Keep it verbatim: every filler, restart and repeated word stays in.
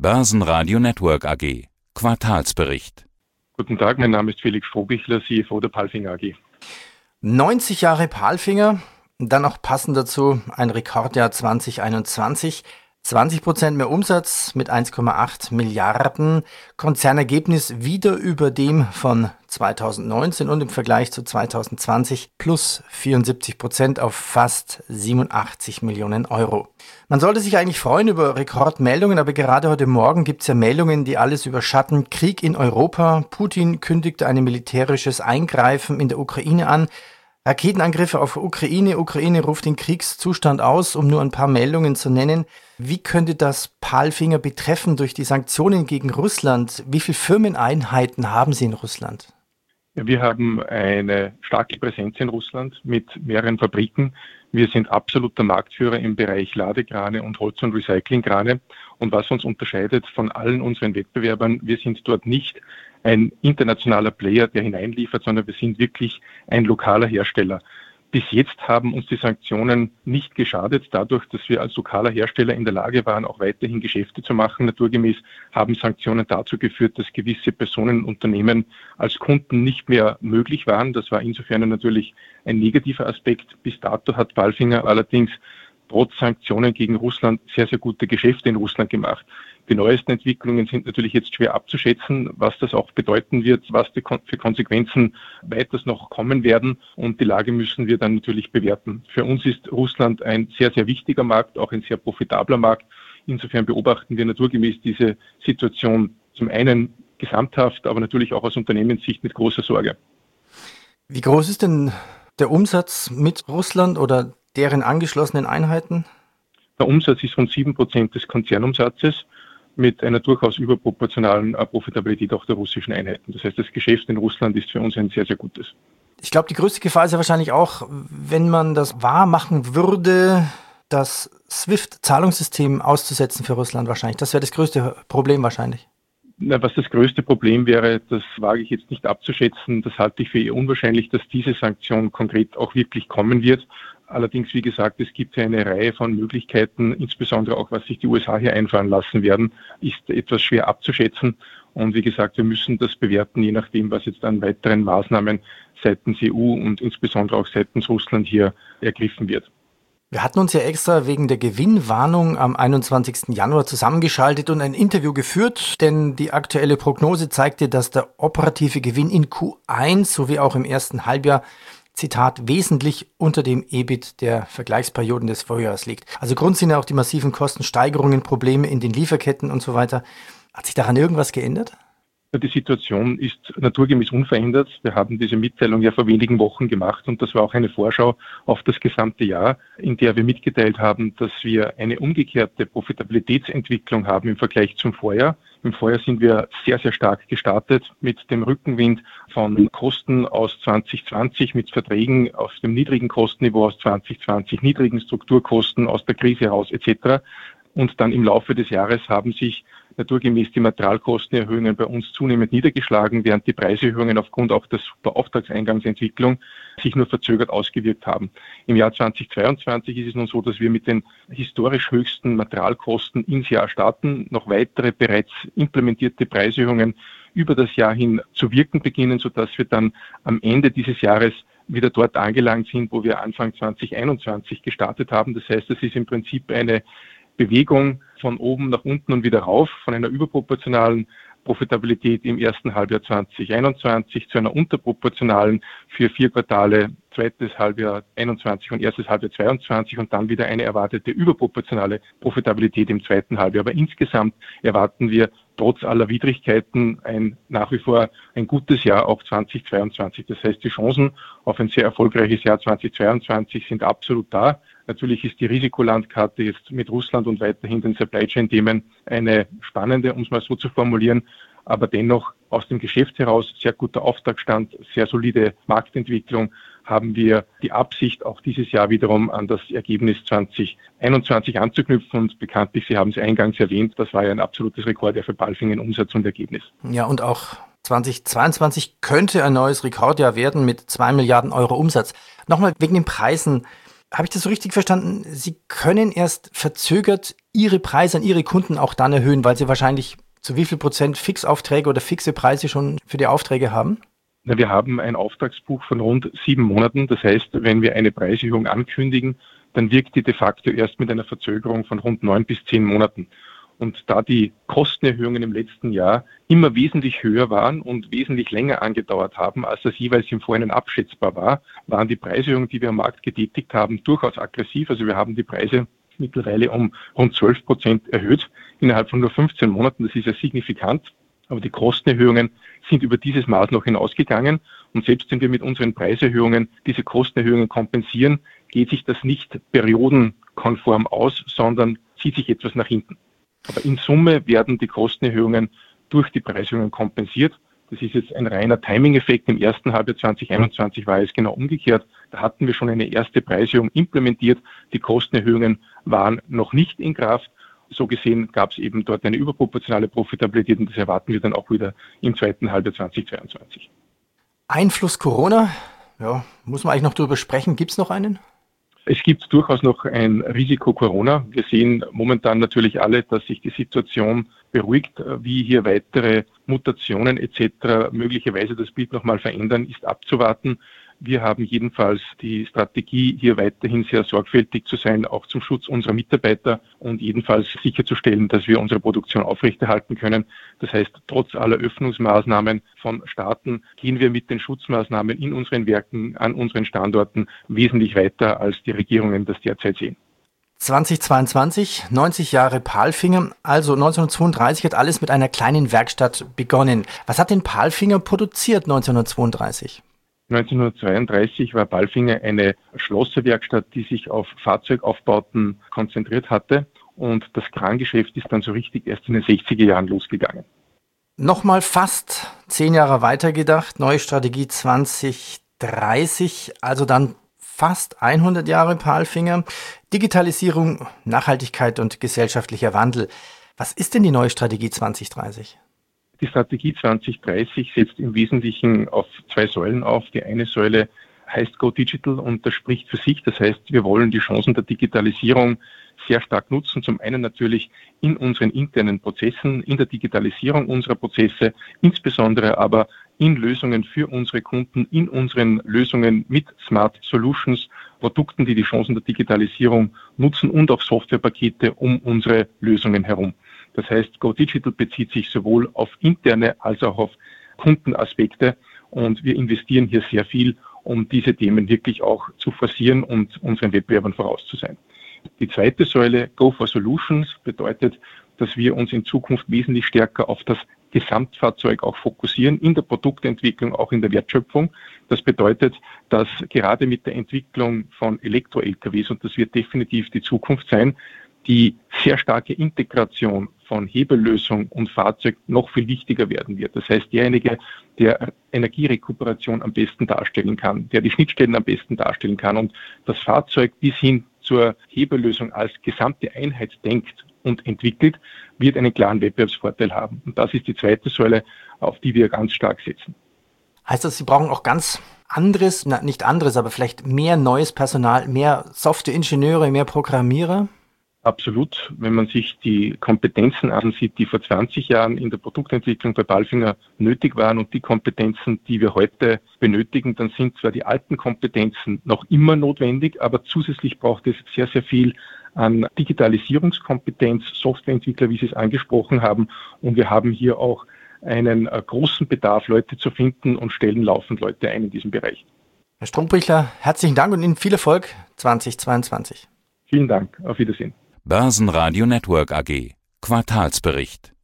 Börsenradio Network A G. Quartalsbericht. Guten Tag, mein Name ist Felix Strohbichler, C F O der Palfinger A G. neunzig Jahre Palfinger, dann noch passend dazu ein Rekordjahr zwanzig einundzwanzig. zwanzig Prozent mehr Umsatz mit eins Komma acht Milliarden, Konzernergebnis wieder über dem von zweitausendneunzehn und im Vergleich zu zweitausendzwanzig plus vierundsiebzig Prozent auf fast siebenundachtzig Millionen Euro. Man sollte sich eigentlich freuen über Rekordmeldungen, aber gerade heute Morgen gibt es ja Meldungen, die alles überschatten. Krieg in Europa, Putin kündigte ein militärisches Eingreifen in der Ukraine an, Raketenangriffe auf Ukraine, Ukraine ruft den Kriegszustand aus, um nur ein paar Meldungen zu nennen. Wie könnte das Palfinger betreffen durch die Sanktionen gegen Russland? Wie viele Firmeneinheiten haben Sie in Russland? Ja, wir haben eine starke Präsenz in Russland mit mehreren Fabriken. Wir sind absoluter Marktführer im Bereich Ladekrane und Holz- und Recyclingkrane. Und was uns unterscheidet von allen unseren Wettbewerbern, wir sind dort nicht ein internationaler Player, der hineinliefert, sondern wir sind wirklich ein lokaler Hersteller. Bis jetzt haben uns die Sanktionen nicht geschadet, dadurch, dass wir als lokaler Hersteller in der Lage waren, auch weiterhin Geschäfte zu machen. Naturgemäß haben Sanktionen dazu geführt, dass gewisse Personen und Unternehmen als Kunden nicht mehr möglich waren. Das war insofern natürlich ein negativer Aspekt. Bis dato hat Palfinger allerdings trotz Sanktionen gegen Russland sehr, sehr gute Geschäfte in Russland gemacht. Die neuesten Entwicklungen sind natürlich jetzt schwer abzuschätzen, was das auch bedeuten wird, was die Kon- für Konsequenzen weiters noch kommen werden. Und die Lage müssen wir dann natürlich bewerten. Für uns ist Russland ein sehr, sehr wichtiger Markt, auch ein sehr profitabler Markt. Insofern beobachten wir naturgemäß diese Situation zum einen gesamthaft, aber natürlich auch aus Unternehmenssicht mit großer Sorge. Wie groß ist denn der Umsatz mit Russland oder deren angeschlossenen Einheiten? Der Umsatz ist rund sieben Prozent des Konzernumsatzes, mit einer durchaus überproportionalen Profitabilität auch der russischen Einheiten. Das heißt, das Geschäft in Russland ist für uns ein sehr, sehr gutes. Ich glaube, die größte Gefahr ist ja wahrscheinlich auch, wenn man das wahr machen würde, das SWIFT-Zahlungssystem auszusetzen für Russland wahrscheinlich. Das wäre das größte Problem wahrscheinlich. Na, was das größte Problem wäre, das wage ich jetzt nicht abzuschätzen. Das halte ich für eher unwahrscheinlich, dass diese Sanktion konkret auch wirklich kommen wird. Allerdings, wie gesagt, es gibt ja eine Reihe von Möglichkeiten, insbesondere auch, was sich die U S A hier einfallen lassen werden, ist etwas schwer abzuschätzen. Und wie gesagt, wir müssen das bewerten, je nachdem, was jetzt an weiteren Maßnahmen seitens E U und insbesondere auch seitens Russland hier ergriffen wird. Wir hatten uns ja extra wegen der Gewinnwarnung am einundzwanzigsten Januar zusammengeschaltet und ein Interview geführt, denn die aktuelle Prognose zeigte, dass der operative Gewinn in Q eins sowie auch im ersten Halbjahr, Zitat, wesentlich unter dem E B I T der Vergleichsperioden des Vorjahres liegt. Also Grund sind ja auch die massiven Kostensteigerungen, Probleme in den Lieferketten und so weiter. Hat sich daran irgendwas geändert? Die Situation ist naturgemäß unverändert. Wir haben diese Mitteilung ja vor wenigen Wochen gemacht und das war auch eine Vorschau auf das gesamte Jahr, in der wir mitgeteilt haben, dass wir eine umgekehrte Profitabilitätsentwicklung haben im Vergleich zum Vorjahr. Im Vorjahr sind wir sehr, sehr stark gestartet mit dem Rückenwind von Kosten aus zwanzig zwanzig, mit Verträgen auf dem niedrigen Kostenniveau aus zwanzig zwanzig, niedrigen Strukturkosten aus der Krise heraus et cetera. Und dann im Laufe des Jahres haben sich naturgemäß die Materialkostenerhöhungen bei uns zunehmend niedergeschlagen, während die Preiserhöhungen aufgrund auch der Superauftragseingangsentwicklung sich nur verzögert ausgewirkt haben. Im Jahr zweitausendzweiundzwanzig ist es nun so, dass wir mit den historisch höchsten Materialkosten ins Jahr starten, noch weitere bereits implementierte Preiserhöhungen über das Jahr hin zu wirken beginnen, sodass wir dann am Ende dieses Jahres wieder dort angelangt sind, wo wir Anfang zwanzig einundzwanzig gestartet haben. Das heißt, es ist im Prinzip eine Bewegung von oben nach unten und wieder rauf, von einer überproportionalen Profitabilität im ersten Halbjahr zwanzig einundzwanzig zu einer unterproportionalen für vier Quartale, zweites Halbjahr einundzwanzig und erstes Halbjahr zweiundzwanzig und dann wieder eine erwartete überproportionale Profitabilität im zweiten Halbjahr. Aber insgesamt erwarten wir trotz aller Widrigkeiten ein nach wie vor ein gutes Jahr auch zweitausendzweiundzwanzig. Das heißt, die Chancen auf ein sehr erfolgreiches Jahr zweitausendzweiundzwanzig sind absolut da. Natürlich ist die Risikolandkarte jetzt mit Russland und weiterhin den Supply Chain Themen eine spannende, um es mal so zu formulieren. Aber dennoch aus dem Geschäft heraus sehr guter Auftragsstand, sehr solide Marktentwicklung, haben wir die Absicht, auch dieses Jahr wiederum an das Ergebnis zwanzig einundzwanzig anzuknüpfen. Und bekanntlich, Sie haben es eingangs erwähnt, das war ja ein absolutes Rekordjahr für Palfinger in Umsatz und Ergebnis. Ja, und auch zweitausendzweiundzwanzig könnte ein neues Rekordjahr werden mit zwei Milliarden Euro Umsatz. Nochmal wegen den Preisen. Habe ich das so richtig verstanden? Sie können erst verzögert Ihre Preise an Ihre Kunden auch dann erhöhen, weil Sie wahrscheinlich zu wie viel Prozent Fixaufträge oder fixe Preise schon für die Aufträge haben? Na, wir haben ein Auftragsbuch von rund sieben Monaten. Das heißt, wenn wir eine Preiserhöhung ankündigen, dann wirkt die de facto erst mit einer Verzögerung von rund neun bis zehn Monaten. Und da die Kostenerhöhungen im letzten Jahr immer wesentlich höher waren und wesentlich länger angedauert haben, als das jeweils im Vorhinein abschätzbar war, waren die Preiserhöhungen, die wir am Markt getätigt haben, durchaus aggressiv. Also wir haben die Preise mittlerweile um rund zwölf Prozent erhöht innerhalb von nur fünfzehn Monaten. Das ist ja signifikant. Aber die Kostenerhöhungen sind über dieses Maß noch hinausgegangen. Und selbst wenn wir mit unseren Preiserhöhungen diese Kostenerhöhungen kompensieren, geht sich das nicht periodenkonform aus, sondern zieht sich etwas nach hinten. Aber in Summe werden die Kostenerhöhungen durch die Preiserhöhungen kompensiert. Das ist jetzt ein reiner Timing-Effekt. Im ersten Halbjahr zwanzig einundzwanzig war es genau umgekehrt. Da hatten wir schon eine erste Preiserhöhung implementiert. Die Kostenerhöhungen waren noch nicht in Kraft. So gesehen gab es eben dort eine überproportionale Profitabilität und das erwarten wir dann auch wieder im zweiten Halbjahr zwanzig zweiundzwanzig. Einfluss Corona, ja, muss man eigentlich noch darüber sprechen. Gibt es noch einen? Es gibt durchaus noch ein Risiko Corona. Wir sehen momentan natürlich alle, dass sich die Situation beruhigt. Wie hier weitere Mutationen et cetera möglicherweise das Bild nochmal verändern, ist abzuwarten. Wir haben jedenfalls die Strategie, hier weiterhin sehr sorgfältig zu sein, auch zum Schutz unserer Mitarbeiter und jedenfalls sicherzustellen, dass wir unsere Produktion aufrechterhalten können. Das heißt, trotz aller Öffnungsmaßnahmen von Staaten gehen wir mit den Schutzmaßnahmen in unseren Werken, an unseren Standorten wesentlich weiter, als die Regierungen das derzeit sehen. zweitausendzweiundzwanzig, neunzig Jahre Palfinger, also neunzehnhundertzweiunddreißig hat alles mit einer kleinen Werkstatt begonnen. Was hat denn Palfinger produziert neunzehnhundertzweiunddreißig? neunzehnhundertzweiunddreißig war Palfinger eine Schlosserwerkstatt, die sich auf Fahrzeugaufbauten konzentriert hatte und das Krangeschäft ist dann so richtig erst in den sechziger Jahren losgegangen. Nochmal fast zehn Jahre weitergedacht, neue Strategie zwanzig dreißig, also dann fast hundert Jahre Palfinger. Digitalisierung, Nachhaltigkeit und gesellschaftlicher Wandel. Was ist denn die neue Strategie zwanzig dreißig? Die Strategie zwanzig dreißig setzt im Wesentlichen auf zwei Säulen auf. Die eine Säule heißt Go Digital und das spricht für sich. Das heißt, wir wollen die Chancen der Digitalisierung sehr stark nutzen. Zum einen natürlich in unseren internen Prozessen, in der Digitalisierung unserer Prozesse, insbesondere aber in Lösungen für unsere Kunden, in unseren Lösungen mit Smart Solutions, Produkten, die die Chancen der Digitalisierung nutzen und auch Softwarepakete um unsere Lösungen herum. Das heißt, Go Digital bezieht sich sowohl auf interne als auch auf Kundenaspekte und wir investieren hier sehr viel, um diese Themen wirklich auch zu forcieren und unseren Wettbewerbern voraus zu sein. Die zweite Säule, Go for Solutions, bedeutet, dass wir uns in Zukunft wesentlich stärker auf das Gesamtfahrzeug auch fokussieren, in der Produktentwicklung, auch in der Wertschöpfung. Das bedeutet, dass gerade mit der Entwicklung von Elektro-L K Ws, und das wird definitiv die Zukunft sein, die sehr starke Integration von Hebellösung und Fahrzeug noch viel wichtiger werden wird. Das heißt, derjenige, der Energierekuperation am besten darstellen kann, der die Schnittstellen am besten darstellen kann und das Fahrzeug bis hin zur Hebellösung als gesamte Einheit denkt und entwickelt, wird einen klaren Wettbewerbsvorteil haben. Und das ist die zweite Säule, auf die wir ganz stark setzen. Heißt das, Sie brauchen auch ganz anderes, na, nicht anderes, aber vielleicht mehr neues Personal, mehr Softwareingenieure, mehr Programmierer? Absolut. Wenn man sich die Kompetenzen ansieht, die vor zwanzig Jahren in der Produktentwicklung bei Palfinger nötig waren und die Kompetenzen, die wir heute benötigen, dann sind zwar die alten Kompetenzen noch immer notwendig, aber zusätzlich braucht es sehr, sehr viel an Digitalisierungskompetenz, Softwareentwickler, wie Sie es angesprochen haben. Und wir haben hier auch einen großen Bedarf, Leute zu finden und stellen laufend Leute ein in diesem Bereich. Herr Strombrichler, herzlichen Dank und Ihnen viel Erfolg zwanzig zweiundzwanzig. Vielen Dank. Auf Wiedersehen. Börsenradio Network A G. Quartalsbericht.